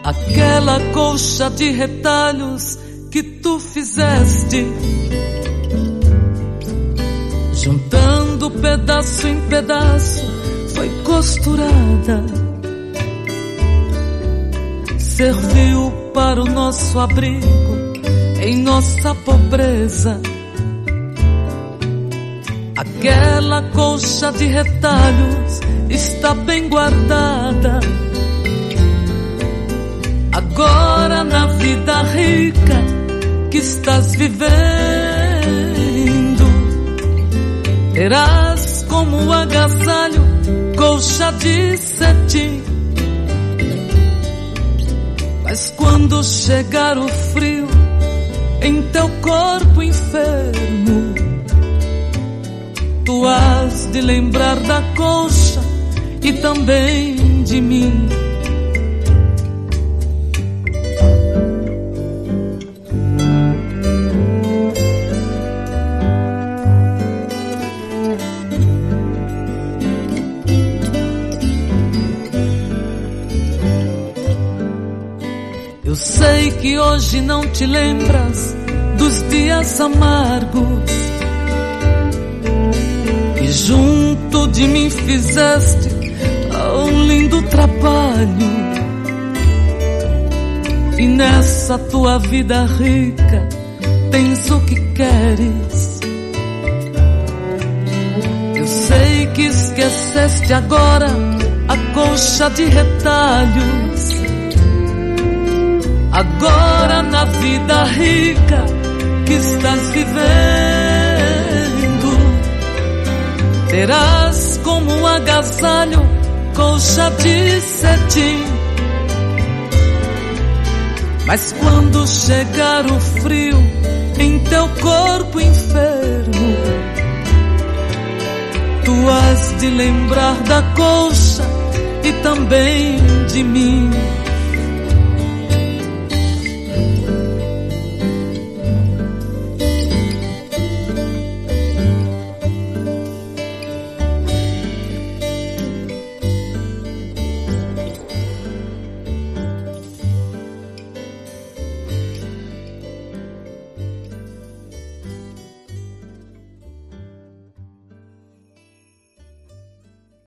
aquela colcha de retalhos que tu fizeste, juntando pedaço em pedaço, foi costurada, serviu para o nosso abrigo em nossa pobreza. Aquela colcha de retalhos está bem guardada. Agora na vida rica que estás vivendo, terás como agasalho colcha de cetim. Mas quando chegar o frio em teu corpo enfermo, tu has de lembrar da colcha e também de mim. Eu sei que hoje não te lembras dos dias amargos e junto de mim fizeste um lindo trabalho. E nessa tua vida rica tens o que queres. Eu sei que esqueceste agora a colcha de retalhos. Agora na vida rica que estás vivendo, terás como agasalho colcha de cetim. Mas quando chegar o frio em teu corpo enfermo, tu has de lembrar da colcha e também de mim.